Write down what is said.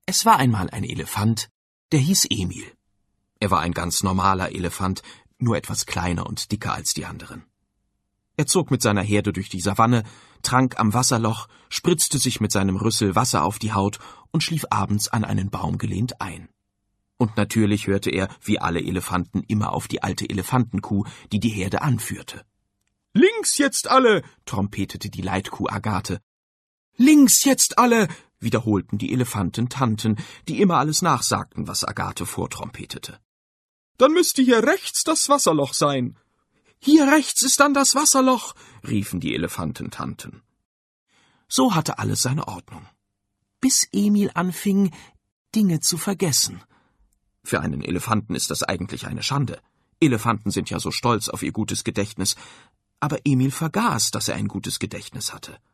Es war einmal ein Elefant, der hieß Emil. Er war ein ganz normaler Elefant, nur etwas kleiner und dicker als die anderen. Er zog mit seiner Herde durch die Savanne, trank am Wasserloch, spritzte sich mit seinem Rüssel Wasser auf die Haut und schlief abends an einen Baum gelehnt ein. Und natürlich hörte er, wie alle Elefanten, immer auf die alte Elefantenkuh, die die Herde anführte. »Links jetzt alle«, trompetete die Leitkuh Agathe. »Links jetzt alle«, wiederholten die Elefantentanten, die immer alles nachsagten, was Agathe vortrompetete. »Dann müsste hier rechts das Wasserloch sein.« »Hier rechts ist dann das Wasserloch«, riefen die Elefantentanten. So hatte alles seine Ordnung. Bis Emil anfing, Dinge zu vergessen. Für einen Elefanten ist das eigentlich eine Schande. Elefanten sind ja so stolz auf ihr gutes Gedächtnis. Aber Emil vergaß, dass er ein gutes Gedächtnis hatte.